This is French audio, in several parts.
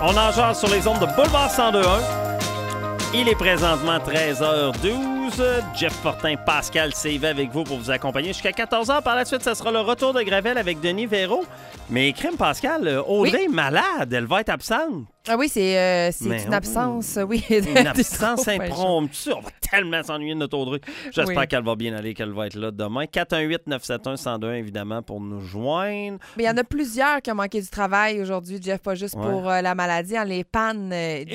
On en jase sur les ondes de Boulevard 102.1. Il est présentement 13h12. Jeff Fortin, Pascal Sévé avec vous pour vous accompagner jusqu'à 14h. Par la suite, ça sera le retour de Gravel avec Denis Véro. Mais crime, Pascal, Audrey est malade. Elle va être absente. Ah oui, c'est une absence, oui. Une absence impromptue. On va tellement s'ennuyer de notre Audrey. J'espère qu'elle va bien aller, qu'elle va être là demain. 418-971-1021, évidemment, pour nous joindre. Mais il y en a plusieurs qui ont manqué du travail aujourd'hui, Jeff, pas juste pour la maladie, les pannes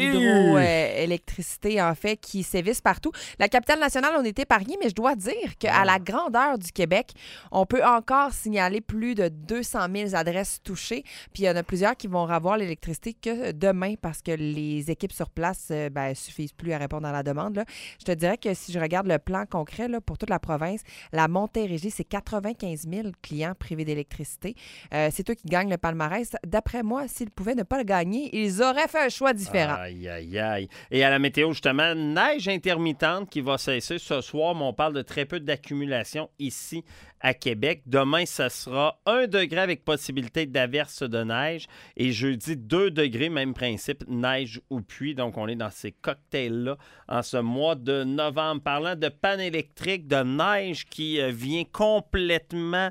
d'hydroélectricité, en fait, qui sévissent partout. La capitale nationale, on est épargnés, mais je dois dire qu'à la grandeur du Québec, on peut encore signaler plus de 200 000 adresses touchées. Puis il y en a plusieurs qui vont avoir l'électricité que demain, parce que les équipes sur place ne suffisent plus à répondre à la demande. Là. Je te dirais que si je regarde le plan concret là, pour toute la province, la Montérégie, c'est 95 000 clients privés d'électricité. C'est eux qui gagnent le palmarès. D'après moi, s'ils pouvaient ne pas le gagner, ils auraient fait un choix différent. Aïe, aïe, aïe. Et à la météo, justement, neige intermittente qui va cesser ce soir, mais on parle de très peu d'accumulation ici à Québec. Demain, ça sera 1 degré avec possibilité d'averse de neige. Et jeudi, 2 degrés, même principe, neige ou pluie. Donc, on est dans ces cocktails-là en ce mois de novembre. Parlant de panne électrique, de neige qui vient complètement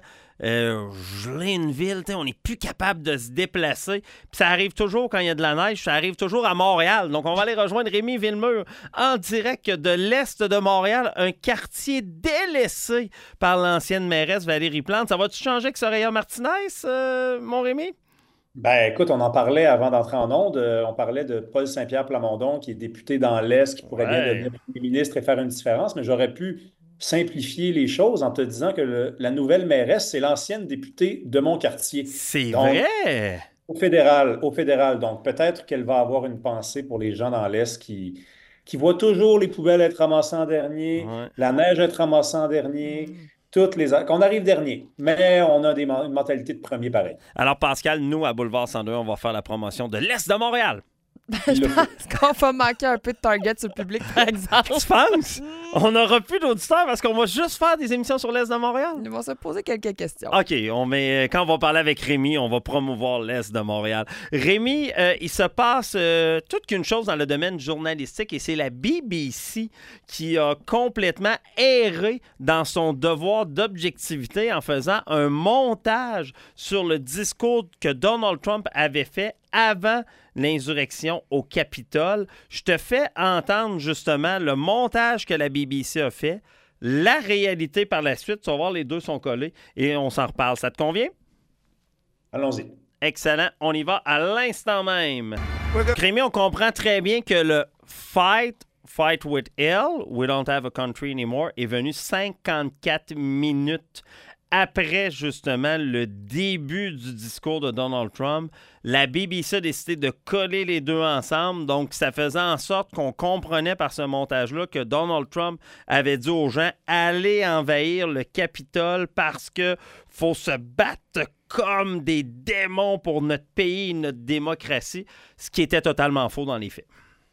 geler une ville. On n'est plus capable de se déplacer. Puis ça arrive toujours quand il y a de la neige. Ça arrive toujours à Montréal. Donc, on va aller rejoindre Rémi Villemur en direct de l'est de Montréal, un quartier délaissé par l'ancienne mairesse Valérie Plante. Ça va-tu changer avec Soraya Martinez, mon Rémi? Ben, écoute, on en parlait avant d'entrer en onde. On parlait de Paul Saint-Pierre Plamondon, qui est député dans l'Est, qui pourrait bien devenir premier ministre et faire une différence, mais j'aurais pu simplifier les choses en te disant que la nouvelle mairesse, c'est l'ancienne députée de mon quartier. C'est Donc, vrai! Au fédéral. Donc, peut-être qu'elle va avoir une pensée pour les gens dans l'Est qui voient toujours les poubelles être ramassées en dernier, la neige être ramassée en dernier, qu'on arrive dernier. Mais on a une mentalité de premier pareil. Alors, Pascal, nous, à Boulevard 102, on va faire la promotion de l'Est de Montréal. Je pense qu'on va manquer un peu de target sur le public, par exemple. Tu penses? On n'aura plus d'auditeurs parce qu'on va juste faire des émissions sur l'Est de Montréal? Ils vont se poser quelques questions. OK, quand on va parler avec Rémi, on va promouvoir l'Est de Montréal. Rémi, il se passe toute qu'une chose dans le domaine journalistique et c'est la BBC qui a complètement erré dans son devoir d'objectivité en faisant un montage sur le discours que Donald Trump avait fait avant l'insurrection au Capitole. Je te fais entendre justement le montage que la BBC a fait, la réalité par la suite. Tu vas voir, les deux sont collés et on s'en reparle. Ça te convient? Allons-y. Excellent. On y va à l'instant même. Rémi, on comprend très bien que le Fight with Hell, We Don't Have a Country Anymore, est venu 54 minutes après, justement, le début du discours de Donald Trump. La BBC a décidé de coller les deux ensemble. Donc, ça faisait en sorte qu'on comprenait par ce montage-là que Donald Trump avait dit aux gens « Allez envahir le Capitole parce que faut se battre comme des démons pour notre pays et notre démocratie », ce qui était totalement faux dans les faits.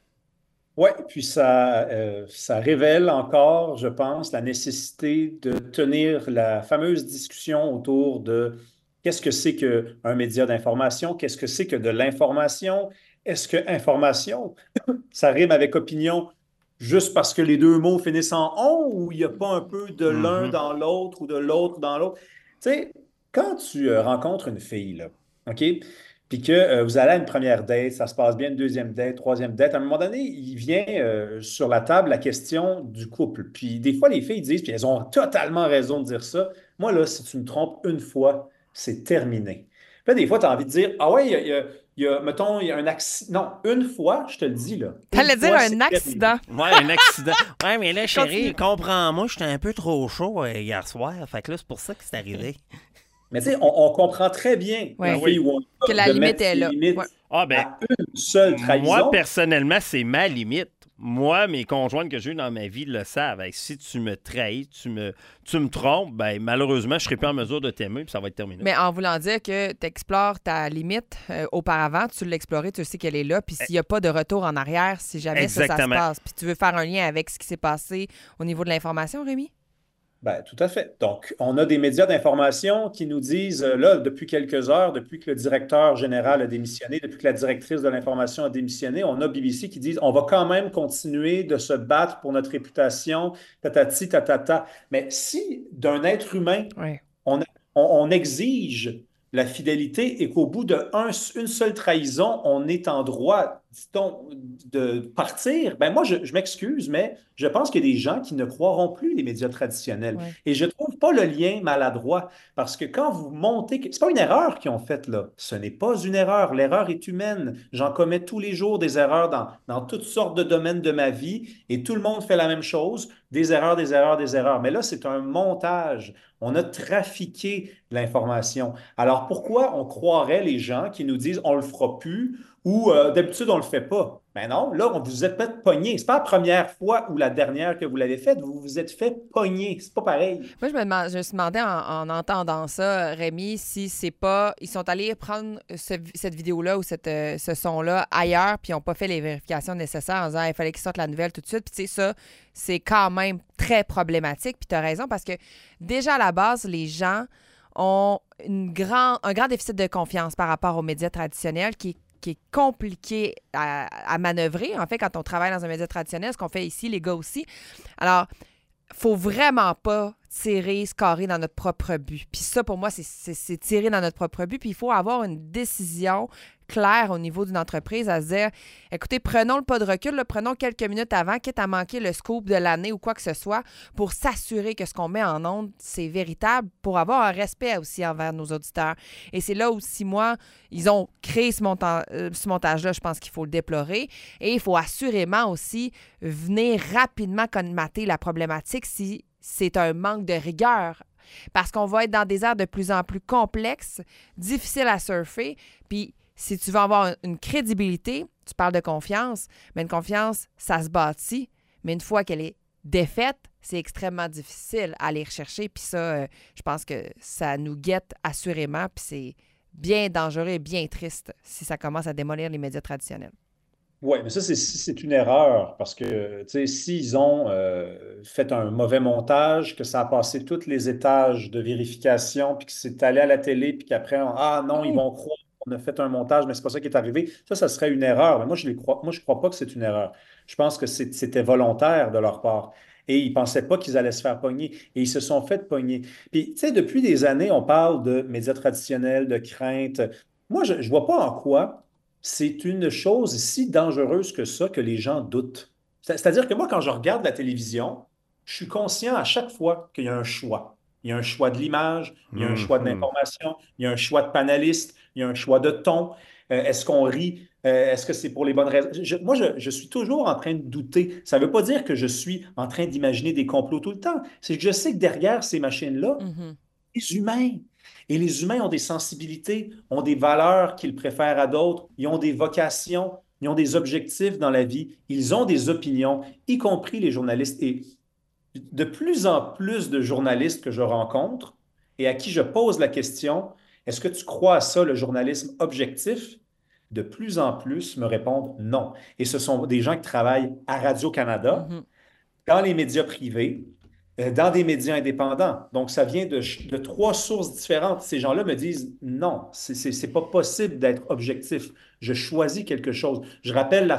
Oui, puis ça révèle encore, je pense, la nécessité de tenir la fameuse discussion autour de qu'est-ce que c'est qu'un média d'information, qu'est-ce que c'est que de l'information, est-ce que information, ça rime avec opinion juste parce que les deux mots finissent en on ou il n'y a pas un peu de l'un dans l'autre ou de l'autre dans l'autre? Tu sais, quand tu rencontres une fille, là, OK? Puis que vous allez à une première date, ça se passe bien, une deuxième date, troisième date. À un moment donné, il vient sur la table la question du couple. Puis des fois, les filles disent, puis elles ont totalement raison de dire ça, moi, là, si tu me trompes une fois, c'est terminé. Puis là, des fois, tu as envie de dire, ah ouais, mettons, il y a un accident. Non, une fois, je te le dis, là. T'allais dire un accident. Ouais, un accident. Ouais, mais là, chérie, comprends-moi, j'étais un peu trop chaud hier soir. Fait que là, c'est pour ça que c'est arrivé. Mais tu sais, on comprend très bien que la limite est là. À une seule trahison. Moi, personnellement, c'est ma limite. Moi, mes conjointes que j'ai eues dans ma vie le savent. Si tu me trahis, tu me trompes, ben malheureusement, je ne serai plus en mesure de t'aimer puis ça va être terminé. Mais en voulant dire que tu explores ta limite auparavant, tu l'as explorée, tu sais qu'elle est là, puis s'il n'y a pas de retour en arrière, si jamais ça se passe, puis tu veux faire un lien avec ce qui s'est passé au niveau de l'information, Rémi? Ben, tout à fait. Donc, on a des médias d'information qui nous disent, là, depuis quelques heures, depuis que le directeur général a démissionné, depuis que la directrice de l'information a démissionné, on a BBC qui disent, on va quand même continuer de se battre pour notre réputation, tatati, tatata. Mais si d'un être humain, Oui. on, on exige la fidélité et qu'au bout une seule trahison, on est en droit, dit-on, de partir, ben moi, je m'excuse, mais je pense qu'il y a des gens qui ne croiront plus les médias traditionnels. Ouais. Et je ne trouve pas le lien maladroit, parce que quand vous montez, c'est pas une erreur qu'ils ont faite là, ce n'est pas une erreur, l'erreur est humaine. J'en commets tous les jours des erreurs dans toutes sortes de domaines de ma vie, et tout le monde fait la même chose, des erreurs, des erreurs, des erreurs. Mais là, c'est un montage. On a trafiqué l'information. Alors, pourquoi on croirait les gens qui nous disent on le fera plus ou d'habitude on le fait pas? Ben non, là, on vous êtes fait pogner. C'est pas la première fois ou la dernière que vous l'avez fait, vous vous êtes fait pogner. C'est pas pareil. Moi, je me suis demandé en entendant ça, Rémi, si c'est pas. Ils sont allés prendre cette vidéo-là ou ce son-là ailleurs, puis ils n'ont pas fait les vérifications nécessaires en disant il fallait qu'ils sortent la nouvelle tout de suite. Puis, tu sais, ça, c'est quand même très problématique. Puis, tu as raison, parce que déjà à la base, les gens ont un grand déficit de confiance par rapport aux médias traditionnels qui est compliqué à manœuvrer, en fait, quand on travaille dans un média traditionnel, ce qu'on fait ici, les gars aussi. Alors, faut vraiment pas scorer dans notre propre but. Puis ça, pour moi, c'est tirer dans notre propre but. Puis il faut avoir une décision claire au niveau d'une entreprise à se dire, écoutez, prenons le pas de recul, là, prenons quelques minutes avant, quitte à manquer le scoop de l'année ou quoi que ce soit, pour s'assurer que ce qu'on met en ondes, c'est véritable, pour avoir un respect aussi envers nos auditeurs. Et c'est là où, 6 mois, ils ont créé ce montage-là, je pense qu'il faut le déplorer. Et il faut assurément aussi venir rapidement colmater la problématique si c'est un manque de rigueur. Parce qu'on va être dans des aires de plus en plus complexes, difficiles à surfer. Puis, si tu veux avoir une crédibilité, tu parles de confiance, mais une confiance, ça se bâtit. Mais une fois qu'elle est défaite, c'est extrêmement difficile à aller rechercher. Puis ça, je pense que ça nous guette assurément. Puis c'est bien dangereux et bien triste si ça commence à démolir les médias traditionnels. Oui, mais ça, c'est une erreur parce que, tu sais, s'ils ont fait un mauvais montage, que ça a passé tous les étages de vérification, puis que c'est allé à la télé, puis qu'après, ah non, ils vont croire qu'on a fait un montage, mais c'est pas ça qui est arrivé, ça serait une erreur. Mais moi, je crois pas que c'est une erreur. Je pense que c'était volontaire de leur part. Et ils pensaient pas qu'ils allaient se faire pogner. Et ils se sont fait pogner. Puis, tu sais, depuis des années, on parle de médias traditionnels, de crainte. Moi, je ne vois pas en quoi c'est une chose si dangereuse que ça que les gens doutent. C'est-à-dire que moi, quand je regarde la télévision, je suis conscient à chaque fois qu'il y a un choix. Il y a un choix de l'image, il y a un choix de Mhm. l'information, il y a un choix de panéliste, il y a un choix de ton. Est-ce qu'on rit? Est-ce que c'est pour les bonnes raisons? Moi, je suis toujours en train de douter. Ça ne veut pas dire que je suis en train d'imaginer des complots tout le temps. C'est que je sais que derrière ces machines-là, Mhm. les humains. Et les humains ont des sensibilités, ont des valeurs qu'ils préfèrent à d'autres, ils ont des vocations, ils ont des objectifs dans la vie, ils ont des opinions, y compris les journalistes. Et de plus en plus de journalistes que je rencontre et à qui je pose la question, est-ce que tu crois à ça, le journalisme objectif? De plus en plus me répondent non. Et ce sont des gens qui travaillent à Radio-Canada, Mhm. dans les médias privés, dans des médias indépendants. Donc, ça vient de trois sources différentes. Ces gens-là me disent non, c'est pas possible d'être objectif. Je choisis quelque chose. Je rappelle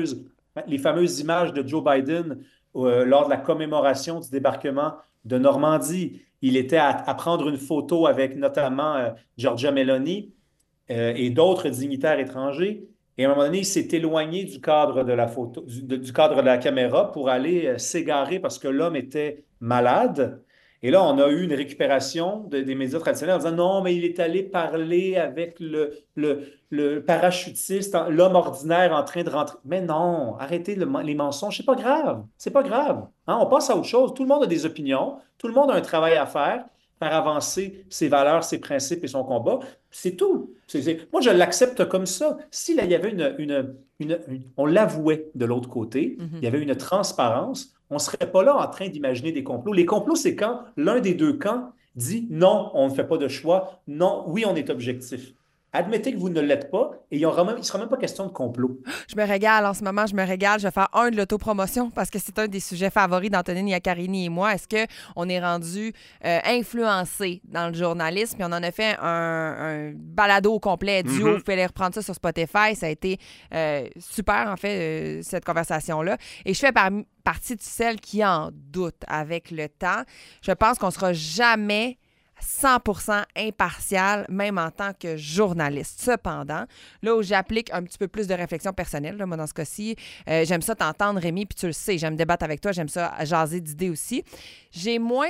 les fameuses images de Joe Biden lors de la commémoration du débarquement de Normandie. Il était à prendre une photo avec notamment Giorgia Meloni et d'autres dignitaires étrangers. Et à un moment donné, il s'est éloigné du cadre de la photo, du cadre de la caméra pour aller s'égarer parce que l'homme était malade. Et là, on a eu une récupération des médias traditionnels en disant non, mais il est allé parler avec le parachutiste, l'homme ordinaire en train de rentrer. Mais non, arrêtez les mensonges, c'est pas grave. C'est pas grave. Hein, on passe à autre chose. Tout le monde a des opinions, tout le monde a un travail à faire avancer ses valeurs, ses principes et son combat. C'est tout. Moi, je l'accepte comme ça. Si là, il y avait on l'avouait de l'autre côté, il Mhm. y avait une transparence, on ne serait pas là en train d'imaginer des complots. Les complots, c'est quand l'un des deux camps dit non, on ne fait pas de choix, non, oui, on est objectif. Admettez que vous ne l'êtes pas et il ne sera même pas question de complot. Je me régale en ce moment, je me régale. Je vais faire de l'autopromotion parce que c'est un des sujets favoris d'Antonine Iaccarini et moi. Est-ce qu'on est rendu influencé dans le journalisme? Puis on en a fait un balado au complet duo. Vous pouvez aller reprendre ça sur Spotify. Ça a été super, en fait, cette conversation-là. Et je fais partie de celles qui en doutent avec le temps. Je pense qu'on ne sera jamais 100% impartial, même en tant que journaliste. Cependant, là où j'applique un petit peu plus de réflexion personnelle, là, moi, dans ce cas-ci, j'aime ça t'entendre, Rémi, puis tu le sais, j'aime débattre avec toi, j'aime ça jaser d'idées aussi. J'ai moins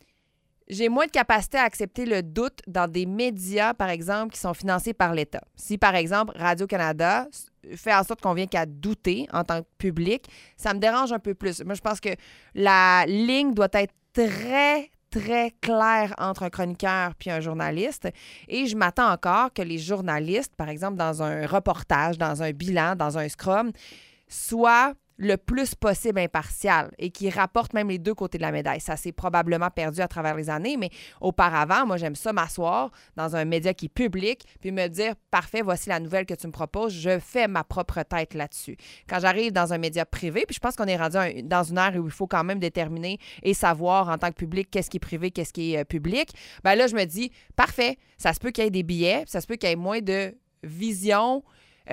de capacité à accepter le doute dans des médias, par exemple, qui sont financés par l'État. Si, par exemple, Radio-Canada fait en sorte qu'on vient qu'à douter en tant que public, ça me dérange un peu plus. Moi, je pense que la ligne doit être très clair entre un chroniqueur puis un journaliste. Et je m'attends encore que les journalistes, par exemple, dans un reportage, dans un bilan, dans un scrum, soient le plus possible impartial et qui rapportent même les deux côtés de la médaille. Ça s'est probablement perdu à travers les années, mais auparavant, moi, j'aime ça m'asseoir dans un média qui est public puis me dire, parfait, voici la nouvelle que tu me proposes, je fais ma propre tête là-dessus. Quand j'arrive dans un média privé, puis je pense qu'on est rendu dans une ère où il faut quand même déterminer et savoir en tant que public qu'est-ce qui est privé, qu'est-ce qui est public, bien là, je me dis, parfait, ça se peut qu'il y ait des billets, ça se peut qu'il y ait moins de vision,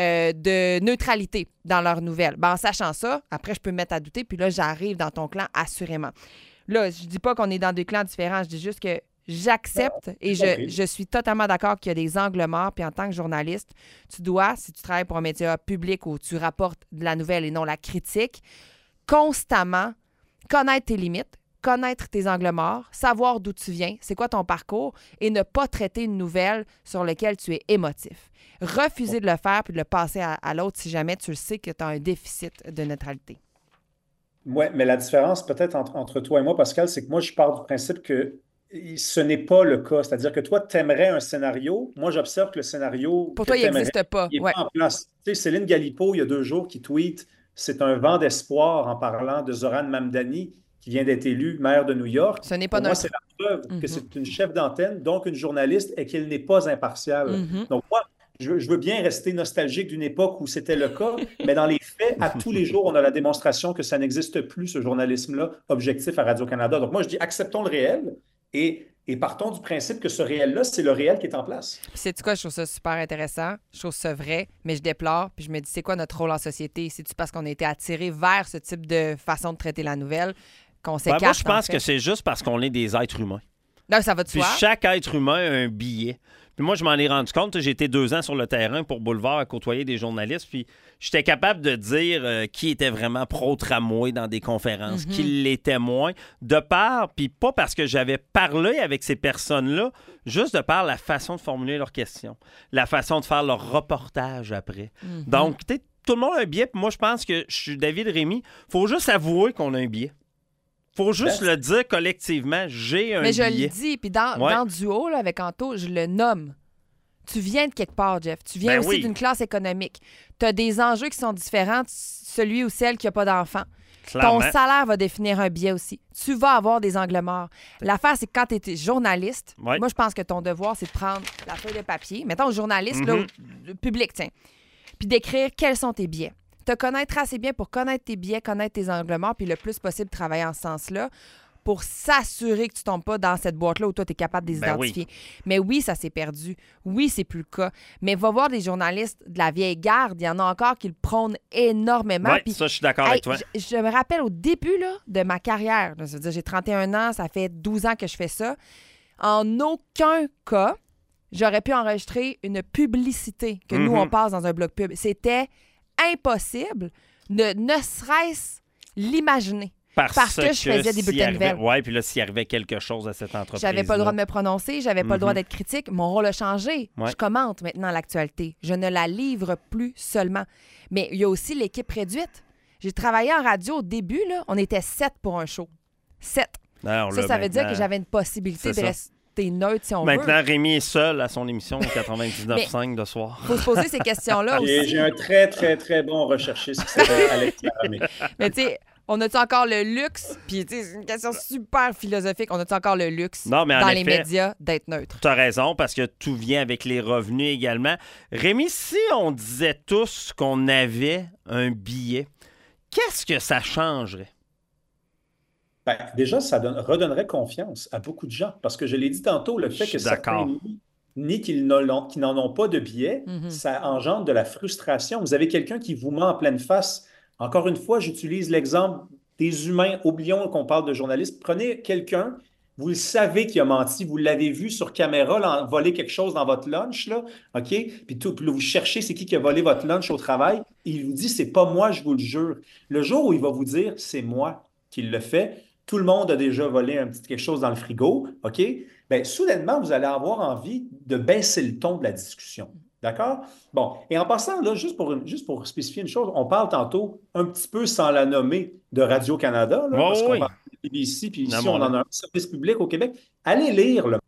de neutralité dans leurs nouvelles. En sachant ça, après, je peux me mettre à douter, puis là, j'arrive dans ton clan, assurément. Là, je dis pas qu'on est dans deux clans différents, je dis juste que j'accepte et je suis totalement d'accord qu'il y a des angles morts, puis en tant que journaliste, tu dois, si tu travailles pour un média public où tu rapportes de la nouvelle et non la critique, constamment connaître tes limites, connaître tes angles morts, savoir d'où tu viens, c'est quoi ton parcours, et ne pas traiter une nouvelle sur laquelle tu es émotif. Refuser de le faire puis de le passer à l'autre si jamais tu le sais que tu as un déficit de neutralité. Oui, mais la différence peut-être entre toi et moi, Pascal, c'est que moi, je pars du principe que ce n'est pas le cas. C'est-à-dire que toi, tu aimerais un scénario. Moi, j'observe que le scénario pour toi, il n'existe pas. Il n'est pas en place. Tu sais, Céline Galipo, il y a 2 jours, qui tweet « C'est un vent d'espoir » en parlant de Zoran Mamdani, qui vient d'être élue maire de New York. Ce n'est pas Pour moi, c'est la preuve que c'est une chef d'antenne, donc une journaliste, et qu'elle n'est pas impartiale. Donc, moi, je veux bien rester nostalgique d'une époque où c'était le cas, mais dans les faits, à tous les jours, on a la démonstration que ça n'existe plus, ce journalisme-là, objectif à Radio-Canada. Donc moi, je dis, acceptons le réel et partons du principe que ce réel-là, c'est le réel qui est en place. Puis sais-tu quoi, je trouve ça super intéressant, je trouve ça vrai, mais je déplore, puis je me dis, c'est quoi notre rôle en société? C'est-tu parce qu'on a été attiré vers ce type de façon de traiter la nouvelle qu'on s'écarte? Moi, je pense que c'est juste parce qu'on est des êtres humains. Donc, ça va de soi. Puis chaque être humain a un billet. Puis moi, je m'en ai rendu compte. J'ai été 2 ans sur le terrain pour Boulevard à côtoyer des journalistes. Puis j'étais capable de dire qui était vraiment pro-tramway dans des conférences, qui l'était moins, de part, puis pas parce que j'avais parlé avec ces personnes-là, juste de par la façon de formuler leurs questions, la façon de faire leur reportage après. Donc, tout le monde a un biais. Puis moi, je pense que je suis David Rémy. Faut juste avouer qu'on a un biais. Faut juste le dire collectivement, j'ai un billet. Mais je le dis, puis dans Duo, là, avec Anto, je le nomme. Tu viens de quelque part, Jeff. Tu viens aussi d'une classe économique. Tu as des enjeux qui sont différents, celui ou celle qui n'a pas d'enfant. Ton salaire va définir un billet aussi. Tu vas avoir des angles morts. L'affaire, c'est que quand tu es journaliste, moi, je pense que ton devoir, c'est de prendre la feuille de papier, mettons journaliste, là, public, tiens, puis d'écrire quels sont tes biais. Te connaître assez bien pour connaître tes biais, connaître tes angles morts, puis le plus possible travailler en ce sens-là pour s'assurer que tu ne tombes pas dans cette boîte-là où toi, tu es capable de les identifier. Oui. Mais oui, ça s'est perdu. Oui, c'est plus le cas. Mais va voir des journalistes de la vieille garde, il y en a encore qui le prônent énormément. Oui, ça, je suis d'accord avec toi. Je me rappelle au début là, de ma carrière, je veux dire, j'ai 31 ans, ça fait 12 ans que je fais ça. En aucun cas, j'aurais pu enregistrer une publicité que nous, on passe dans un blog pub. C'était impossible de ne serait-ce l'imaginer. Parce que je faisais des bulletins de nouvelles. Oui, puis là, s'il arrivait quelque chose à cette entreprise. J'avais pas le droit de me prononcer, j'avais pas le droit d'être critique. Mon rôle a changé. Je commente maintenant l'actualité. Je ne la livre plus seulement. Mais il y a aussi l'équipe réduite. J'ai travaillé en radio au début, là, on était 7 pour un show. 7. Alors, ça veut dire que j'avais une possibilité de rester neutre si on veut. Maintenant, Rémi est seul à son émission 99.5 de soir. Il faut se poser ces questions-là aussi. J'ai un très, très, très bon recherchiste qui s'appelle Alex Laramé. Mais tu sais, On a-tu encore le luxe? Puis, tu sais, c'est une question super philosophique. On a-tu encore le luxe Non, mais en dans effet, les médias d'être neutre? Tu as raison, parce que tout vient avec les revenus également. Rémi, si on disait tous qu'on avait un billet, qu'est-ce que ça changerait? Ben, déjà, ça redonnerait confiance à beaucoup de gens. Parce que je l'ai dit tantôt, le Je fait suis que certains d'accord. nient qu'ils n'en ont pas de billets, Mhm. ça engendre de la frustration. Vous avez quelqu'un qui vous ment en pleine face. Encore une fois, j'utilise l'exemple des humains. Oublions qu'on parle de journalistes. Prenez quelqu'un, vous le savez qu'il a menti, vous l'avez vu sur caméra voler quelque chose dans votre lunch, là, OK? Puis là, vous cherchez c'est qui a volé votre lunch au travail. Il vous dit, c'est pas moi, je vous le jure. Le jour où il va vous dire, c'est moi qui le fait, tout le monde a déjà volé un petit quelque chose dans le frigo, OK? Bien, soudainement, vous allez avoir envie de baisser le ton de la discussion. D'accord? Bon, et en passant, là, juste pour spécifier une chose, on parle tantôt, un petit peu sans la nommer, de Radio-Canada, là, Oui, parce qu'on oui. parle de BBC, puis ici, on Nommons-le. en a un service public au Québec. Allez lire le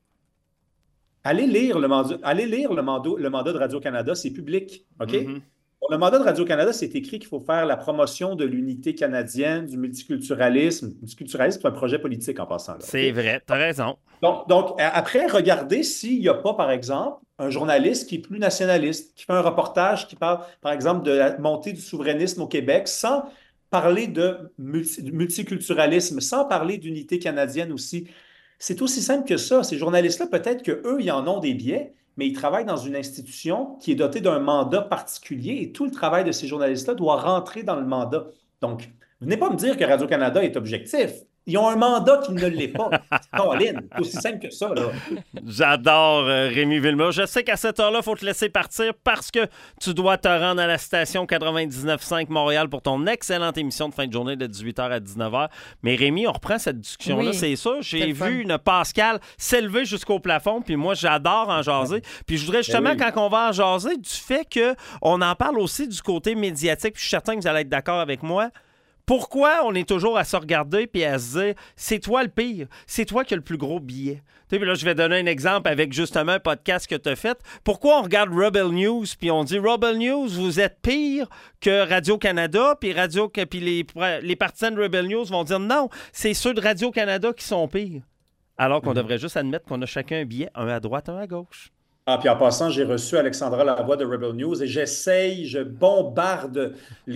le mandat de Radio-Canada, c'est public, OK? Mhm. Pour le mandat de Radio-Canada, c'est écrit qu'il faut faire la promotion de l'unité canadienne, du multiculturalisme. Le multiculturalisme, c'est un projet politique en passant, là, C'est OK? vrai, tu as raison. Donc, après, regardez s'il n'y a pas, par exemple, un journaliste qui est plus nationaliste, qui fait un reportage qui parle, par exemple, de la montée du souverainisme au Québec, sans parler de multiculturalisme, sans parler d'unité canadienne aussi. C'est aussi simple que ça. Ces journalistes-là, peut-être qu'eux, ils en ont des biais, mais ils travaillent dans une institution qui est dotée d'un mandat particulier et tout le travail de ces journalistes-là doit rentrer dans le mandat. Donc, venez pas me dire que Radio-Canada est objectif. Ils ont un mandat qui ne l'est pas. Colin, c'est aussi simple que ça, là. J'adore Rémi Villemot. Je sais qu'à cette heure-là, il faut te laisser partir parce que tu dois te rendre à la station 99.5 Montréal pour ton excellente émission de fin de journée de 18h à 19h. Mais Rémi, on reprend cette discussion-là, Oui, c'est sûr. J'ai c'est le fun. vu une Pascal s'élever jusqu'au plafond, puis moi, j'adore en jaser. Puis je voudrais justement, Ben oui. quand on va en jaser, du fait qu'on en parle aussi du côté médiatique, puis je suis certain que vous allez être d'accord avec moi. Pourquoi on est toujours à se regarder puis à se dire c'est toi le pire, c'est toi qui as le plus gros billet. Tu sais, puis là, je vais donner un exemple avec justement un podcast que tu as fait. Pourquoi on regarde Rebel News puis on dit Rebel News, vous êtes pire que Radio-Canada, puis les partisans de Rebel News vont dire non, c'est ceux de Radio-Canada qui sont pires. Alors qu'on devrait juste admettre qu'on a chacun un billet, un à droite, un à gauche. Ah, puis en passant, j'ai reçu Alexandra Lavoie de Rebel News et je bombarde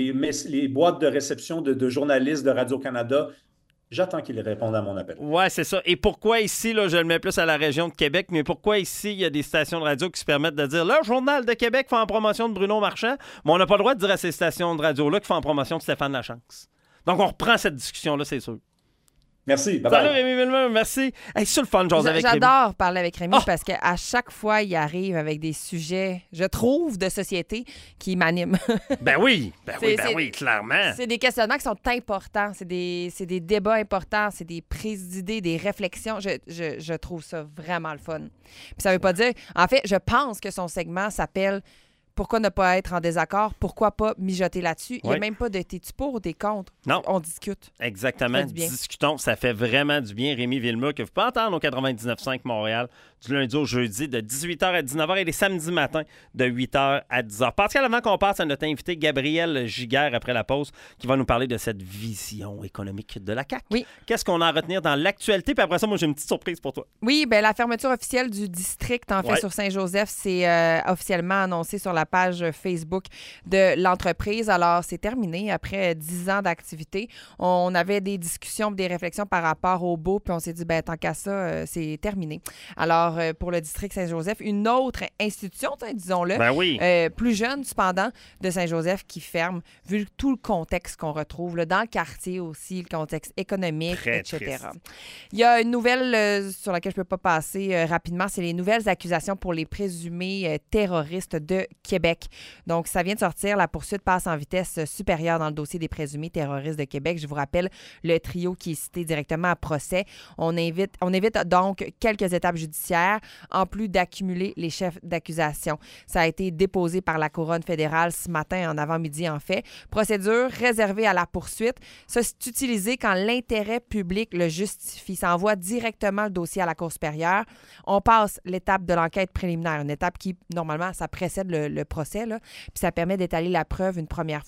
les boîtes de réception de journalistes de Radio-Canada. J'attends qu'ils répondent à mon appel. Ouais, c'est ça. Et pourquoi ici, là, je le mets plus à la région de Québec, mais pourquoi ici, il y a des stations de radio qui se permettent de dire le Journal de Québec fait en promotion de Bruno Marchand, mais on n'a pas le droit de dire à ces stations de radio-là qu'ils font en promotion de Stéphane Lachance. Donc, on reprend cette discussion-là, c'est sûr. Merci. Bye Salut bye. Rémi Villemot, merci. Hey, c'est le fun de jaser avec Rémi. J'adore parler avec Rémi Oh! parce qu'à chaque fois, il arrive avec des sujets, je trouve, de société qui m'animent. Ben oui, C'est- oui, clairement. C'est des questionnements qui sont importants, c'est des débats importants, c'est des prises d'idées, des réflexions. Je trouve ça vraiment le fun. Puis ça veut pas dire... En fait, je pense que son segment s'appelle « Pourquoi ne pas être en désaccord? Pourquoi pas mijoter là-dessus? » Il n'y Oui. a même pas de « t'es-tu pour ou t'es contre? » Non. On discute. Exactement. Ça fait du bien. Discutons. Ça fait vraiment du bien. Rémi Villemot, que vous pouvez entendre au 99.5 Montréal, du lundi au jeudi, de 18h à 19h et les samedis matins, de 8h à 10h. Pascal, avant qu'on passe à notre invité Gabriel Giguère après la pause, qui va nous parler de cette vision économique de la CAQ. Oui. Qu'est-ce qu'on a à retenir dans l'actualité? Puis après ça, moi, j'ai une petite surprise pour toi. Oui, bien, la fermeture officielle du district, en fait, Ouais. sur Saint-Joseph, c'est officiellement annoncé sur la page Facebook de l'entreprise. Alors, c'est terminé après 10 ans d'activité. On avait des discussions, des réflexions par rapport au beau, puis on s'est dit, ben tant qu'à ça, c'est terminé. Alors, pour le district Saint-Joseph, une autre institution, disons-le, Ben oui. plus jeune, cependant, de Saint-Joseph qui ferme, vu tout le contexte qu'on retrouve là, dans le quartier aussi, le contexte économique, Très etc. triste. Il y a une nouvelle sur laquelle je ne peux pas passer rapidement, c'est les nouvelles accusations pour les présumés terroristes de Québec. Donc, ça vient de sortir. La poursuite passe en vitesse supérieure dans le dossier des présumés terroristes de Québec. Je vous rappelle le trio qui est cité directement à procès. On évite donc quelques étapes judiciaires, en plus d'accumuler les chefs d'accusation. Ça a été déposé par la Couronne fédérale ce matin, en avant-midi en fait. Procédure réservée à la poursuite. Ça, c'est utilisé quand l'intérêt public le justifie. Ça envoie directement le dossier à la Cour supérieure. On passe l'étape de l'enquête préliminaire, une étape qui, normalement, ça précède le procès, là, puis ça permet d'étaler la preuve une première fois, puis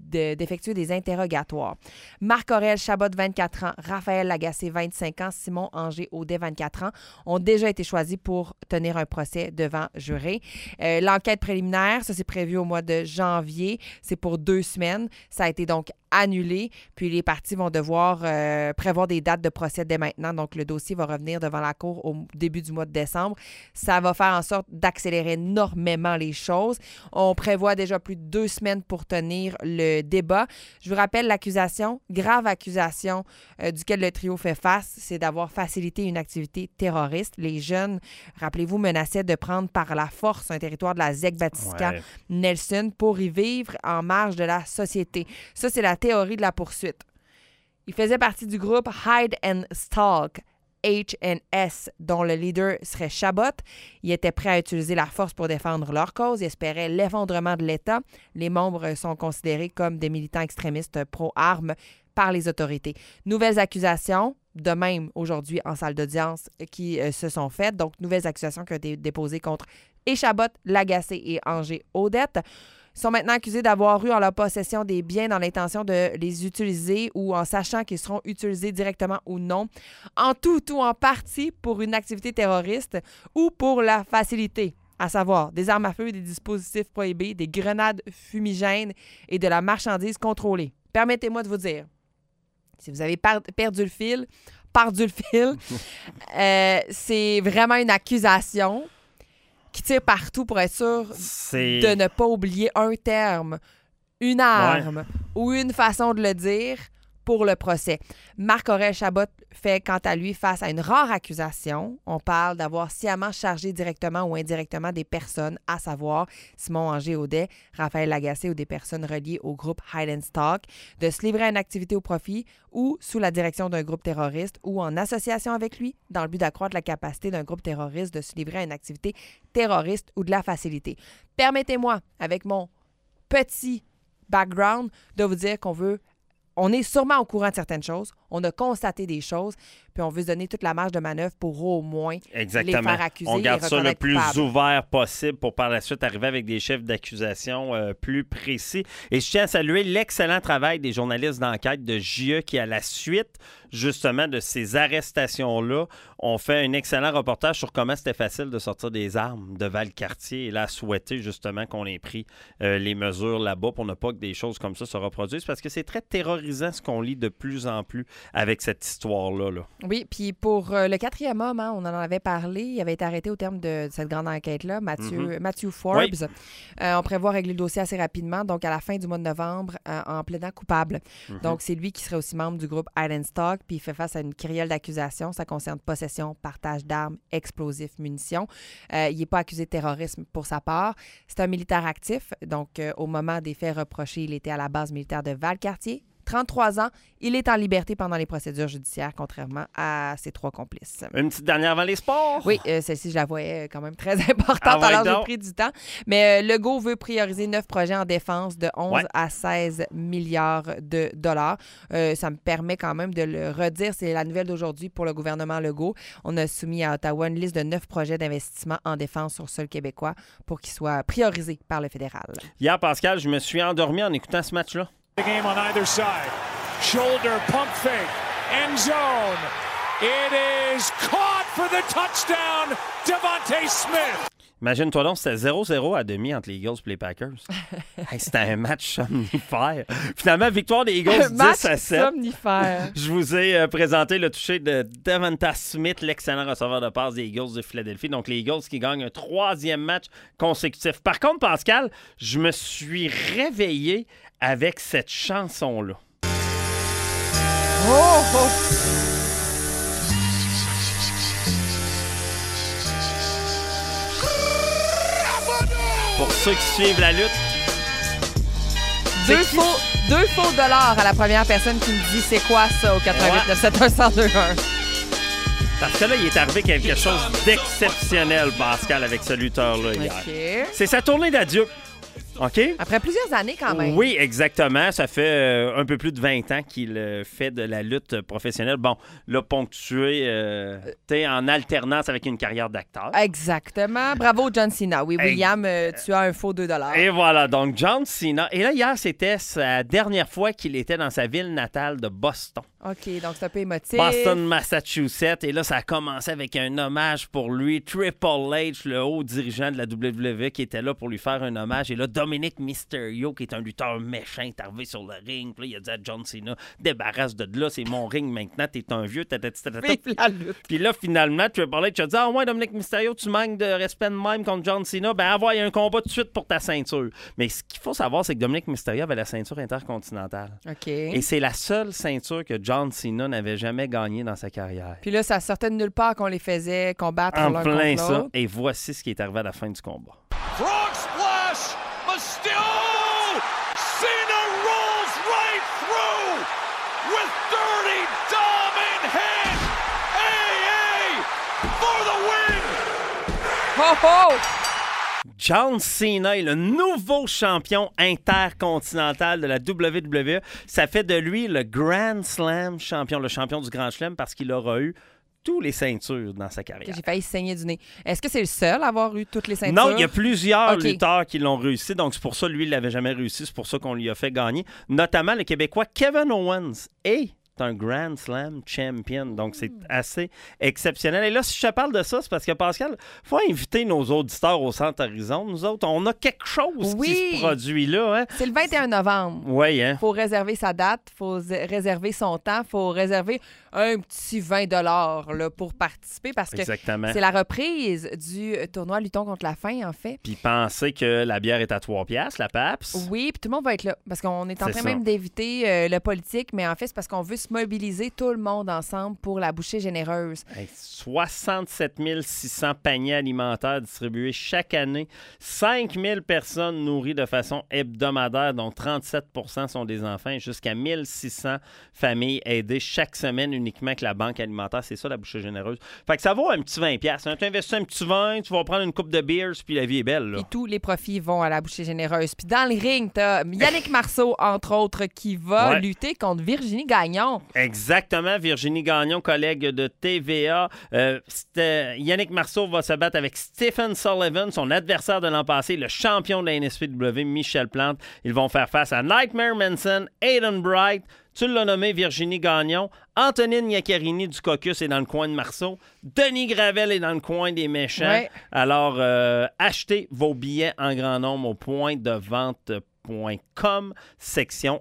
d'effectuer des interrogatoires. Marc-Aurèle Chabot, 24 ans, Raphaël Lagacé, 25 ans, Simon Anger-Audet, 24 ans, ont déjà été choisis pour tenir un procès devant juré. L'enquête préliminaire, ça c'est prévu au mois de janvier, c'est pour 2 semaines. Ça a été donc annulé, puis les parties vont devoir prévoir des dates de procès dès maintenant. Donc, le dossier va revenir devant la Cour au début du mois de décembre. Ça va faire en sorte d'accélérer énormément les choses. On prévoit déjà plus de 2 semaines pour tenir le débat. Je vous rappelle l'accusation, grave accusation duquel le trio fait face, c'est d'avoir facilité une activité terroriste. Les jeunes, rappelez-vous, menaçaient de prendre par la force un territoire de la ZEC-Batiscan Nelson pour y vivre en marge de la société. Ça, c'est la théorie de la poursuite. Il faisait partie du groupe Hide and Stalk, HNS, dont le leader serait Chabot. Ils étaient prêts à utiliser la force pour défendre leur cause. Ils espéraient l'effondrement de l'État. Les membres sont considérés comme des militants extrémistes pro-armes par les autorités. Nouvelles accusations, de même aujourd'hui en salle d'audience, qui se sont faites. Donc, nouvelles accusations qui ont été déposées contre Chabot, Lagacé et Anger-Audet. Ils sont maintenant accusés d'avoir eu en leur possession des biens dans l'intention de les utiliser ou en sachant qu'ils seront utilisés directement ou non, en tout ou en partie pour une activité terroriste ou pour la faciliter, à savoir des armes à feu, des dispositifs prohibés, des grenades fumigènes et de la marchandise contrôlée. Permettez-moi de vous dire, si vous avez perdu le fil, c'est vraiment une accusation qui tire partout pour être sûr de ne pas oublier un terme, une arme ou une façon de le dire pour le procès. Marc-Aurèle Chabot fait, quant à lui, face à une rare accusation. On parle d'avoir sciemment chargé directement ou indirectement des personnes, à savoir Simon Anger-Audet, Raphaël Lagacé ou des personnes reliées au groupe Hide and Stalk, de se livrer à une activité au profit ou sous la direction d'un groupe terroriste ou en association avec lui dans le but d'accroître la capacité d'un groupe terroriste de se livrer à une activité terroriste ou de la faciliter. Permettez-moi, avec mon petit background, de vous dire on est sûrement au courant de certaines choses, on a constaté des choses, puis on veut se donner toute la marge de manœuvre pour au moins les faire accuser. On garde et ça le plus coupables. ouvert possible pour par la suite arriver avec des chefs d'accusation plus précis. Et je tiens à saluer l'excellent travail des journalistes d'enquête de JE qui, à la suite justement de ces arrestations-là, ont fait un excellent reportage sur comment c'était facile de sortir des armes de Valcartier et là, a souhaité justement qu'on ait pris les mesures là-bas pour ne pas que des choses comme ça se reproduisent parce que c'est très terrorisant ce qu'on lit de plus en plus avec cette histoire-là. Là. Oui, puis pour le 4e homme, on en avait parlé, il avait été arrêté au terme de cette grande enquête-là, Matthew Forbes. Oui. On prévoit régler le dossier assez rapidement, donc à la fin du mois de novembre, en plaidant coupable. Donc, c'est lui qui serait aussi membre du groupe Hide and Stalk, puis il fait face à une kyrielle d'accusations. Ça concerne possession, partage d'armes, explosifs, munitions. Il n'est pas accusé de terrorisme pour sa part. C'est un militaire actif, donc au moment des faits reprochés, il était à la base militaire de Valcartier. 33 ans, il est en liberté pendant les procédures judiciaires, contrairement à ses 3 complices. Une petite dernière avant les sports? Oui, celle-ci, je la voyais quand même très importante, alors j'ai pris du temps. Mais Legault veut prioriser 9 projets en défense de 11 à 16 milliards de dollars. Ça me permet quand même de le redire, c'est la nouvelle d'aujourd'hui pour le gouvernement Legault. On a soumis à Ottawa une liste de 9 projets d'investissement en défense sur sol québécois pour qu'ils soient priorisés par le fédéral. Hier, Pascal, je me suis endormi en écoutant ce match-là. The game on either side. Shoulder pump fake. End zone. It is caught for the touchdown. DeVonta Smith. Imagine-toi donc, c'était 0-0 à demi entre les Eagles et les Packers. C'était un match somnifère. Finalement, victoire des Eagles 10-7. Somnifère. Je vous ai présenté le toucher de DeVonta Smith, l'excellent receveur de passe des Eagles de Philadelphie. Donc, les Eagles qui gagnent un 3e match consécutif. Par contre, Pascal, je me suis réveillé avec cette chanson-là. Oh, oh. Pour ceux qui suivent la lutte. Deux faux dollars à la première personne qui me dit c'est quoi ça au 88 971 1021. Parce que là, il est arrivé quelque chose d'exceptionnel, Pascal, avec ce lutteur-là hier. Okay. C'est sa tournée d'adieu. OK? Après plusieurs années, quand même. Oui, exactement. Ça fait un peu plus de 20 ans qu'il fait de la lutte professionnelle. Bon, là, ponctué en alternance avec une carrière d'acteur. Exactement. Bravo, John Cena. Oui, William, tu as un faux $2. Et voilà, donc John Cena. Et là, hier, c'était sa dernière fois qu'il était dans sa ville natale de Boston. OK, donc c'est un peu émotif. Boston, Massachusetts. Et là, ça a commencé avec un hommage pour lui. Triple H, le haut dirigeant de la WWE, qui était là pour lui faire un hommage. Et là, Dominic Mysterio, qui est un lutteur méchant, est arrivé sur le ring. Puis là, il a dit à John Cena, débarrasse de là, c'est mon ring maintenant, t'es un vieux. Vive la lutte. Puis là, finalement, Triple H a dit, ah ouais, Dominic Mysterio, tu manques de respect de même contre John Cena. Ben, envoie un combat tout de suite pour ta ceinture. Mais ce qu'il faut savoir, c'est que Dominic Mysterio avait la ceinture intercontinentale. OK. Et c'est la seule ceinture que John Cena n'avait jamais gagnée dans sa carrière. Puis là, ça sortait de nulle part qu'on les faisait combattre En l'un plein contre ça. l'autre. Et voici ce qui est arrivé à la fin du combat. Frog splash! Mysterio! Cena rolls right through with Dirty Dom in hand! AA for the win! Ho, ho! John Cena est le nouveau champion intercontinental de la WWE. Ça fait de lui le Grand Slam champion, le champion du Grand Slam, parce qu'il aura eu tous les ceintures dans sa carrière. J'ai failli saigner du nez. Est-ce que c'est le seul à avoir eu toutes les ceintures? Non, il y a plusieurs OK. lutteurs qui l'ont réussi, donc c'est pour ça, lui, il l'avait jamais réussi, c'est pour ça qu'on lui a fait gagner. Notamment le Québécois Kevin Owens est un Grand Slam champion, donc c'est assez exceptionnel. Et là, si je te parle de ça, c'est parce que, Pascal, il faut inviter nos auditeurs au Centre Horizon. Nous autres, on a quelque chose qui se produit là. Hein? C'est le 21 novembre. Oui, hein? Il faut réserver sa date, il faut réserver son temps, il faut réserver un petit 20 $ pour participer parce que Exactement. c'est la reprise du tournoi Luttons contre la faim, en fait. Puis pensez que la bière est à 3 piastres, la PAPS. Oui, puis tout le monde va être là parce qu'on est en C'est train ça. même d'éviter le politique, mais en fait, c'est parce qu'on veut se mobiliser tout le monde ensemble pour la bouchée généreuse. Hey, 67 600 paniers alimentaires distribués chaque année. 5 000 personnes nourries de façon hebdomadaire, dont 37 % sont des enfants. Et jusqu'à 1 600 familles aidées chaque semaine uniquement avec la banque alimentaire. C'est ça, la bouchée généreuse. Fait que ça vaut un petit 20 $. Tu investis un petit 20, tu vas prendre une coupe de beers, puis la vie est belle. Là. Puis tous les profits vont à la bouchée généreuse. Puis dans le ring, t'as Yannick Marceau, entre autres, qui va lutter contre Virginie Gagnon. Exactement. Virginie Gagnon, collègue de TVA. Yannick Marceau va se battre avec Stephen Sullivan, son adversaire de l'an passé, le champion de la NSPW, Michel Plante. Ils vont faire face à Nightmare Manson, Aiden Bright, tu l'as nommé Virginie Gagnon, Antonine Iaccarini du Caucus est dans le coin de Marceau, Denis Gravel est dans le coin des méchants. Ouais. Alors, achetez vos billets en grand nombre au pointdevente.com, section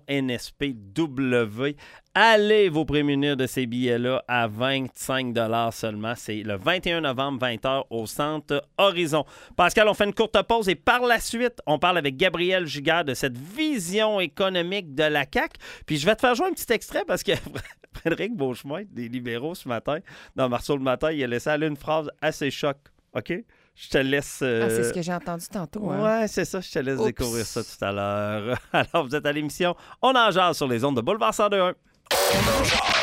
NSPW. Allez vous prémunir de ces billets-là à 25 $ seulement. C'est le 21 novembre, 20h, au Centre Horizon. Pascal, on fait une courte pause et par la suite, on parle avec Gabriel Giguère de cette vision économique de la CAQ. Puis je vais te faire jouer un petit extrait parce que Frédéric Beauchemin, des libéraux ce matin, dans Marceau le matin, il a laissé aller une phrase assez choc. OK? Je te laisse... C'est ce que j'ai entendu tantôt. Hein? Ouais, c'est ça. Je te laisse découvrir ça tout à l'heure. Alors, vous êtes à l'émission On en jase sur les ondes de Boulevard 102.1.